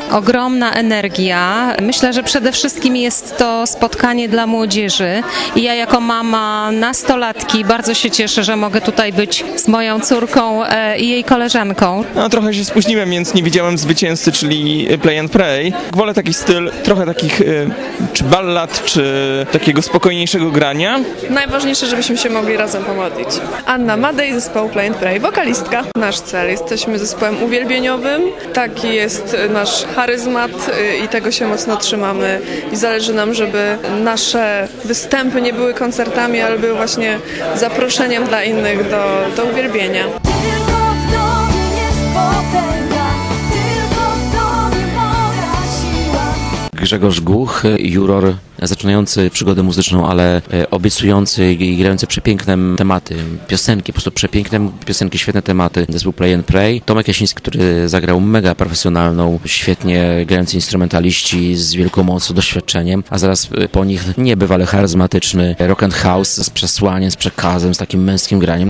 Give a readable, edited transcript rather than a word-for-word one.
ogromna energia. Myślę, że przede wszystkim jest to spotkanie dla młodzieży i ja jako mama nastolatki bardzo się cieszę, że mogę tutaj być z moją córką i jej koleżanką. No, trochę się spóźniłem, więc nie widziałem zwycięzcy, czyli Play and Pray. Wolę taki styl, trochę takich czy ballad, czy takiego spokojniejszego grania. Najważniejsze, żebyśmy się mogli razem pomodlić. Anna Madej, zespołu Play and Pray, wokalistka. Nasz cel, jesteśmy zespołem uwielbieniowym, taki jest nasz charyzmat i tego się mocno trzymamy i zależy nam, żeby nasze występy nie były koncertami, ale były właśnie zaproszeniem dla innych do uwielbienia. Grzegorz Guch, juror zaczynający przygodę muzyczną, ale obiecujący i grający przepiękne tematy, piosenki, po prostu przepiękne piosenki, świetne tematy. Zespół Play and Pray. Tomek Jasiński, który zagrał mega profesjonalną, świetnie grający instrumentaliści z wielką mocą, doświadczeniem, a zaraz po nich niebywale charyzmatyczny rock and house z przesłaniem, z przekazem, z takim męskim graniem.